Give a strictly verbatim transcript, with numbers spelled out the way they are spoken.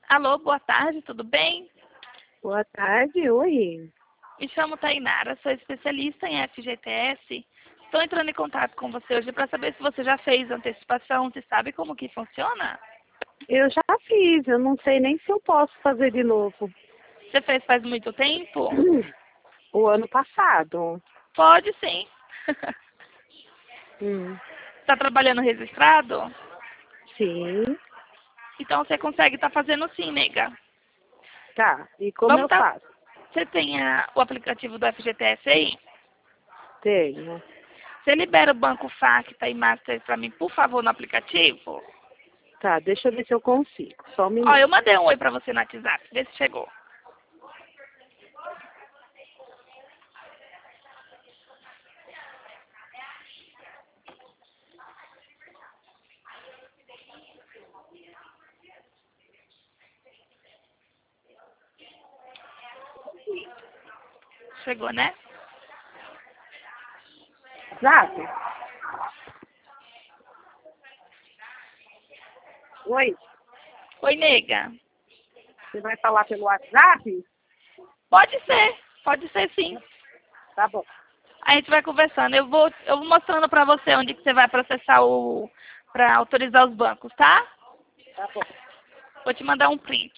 Alô, boa tarde, tudo bem? Boa tarde, oi. Me chamo Tainara, sou especialista em F G T S. Estou entrando em contato com você hoje para saber se você já fez antecipação, você sabe como que funciona? Eu já fiz, eu não sei nem se eu posso fazer de novo. Você fez faz muito tempo? O ano passado. Pode sim. Hum, Está trabalhando registrado? sim, Então você consegue estar fazendo sim, nega. tá. E como Vamos eu tá. faço? Você tem a- o aplicativo do F G T S aí? Tenho. Você libera o banco Facta e Master para mim, por favor, no aplicativo? Tá, deixa eu ver se eu consigo. Só um Ó, eu minuto. mandei um oi para você no WhatsApp, vê se chegou. Chegou, né? Zap? Oi, Oi, nega. você vai falar pelo WhatsApp? Pode ser, pode ser sim. Tá bom, A gente vai conversando. Eu vou, eu vou mostrando para você onde que você vai processar o, para autorizar os bancos, tá? tá bom. Vou te mandar um print.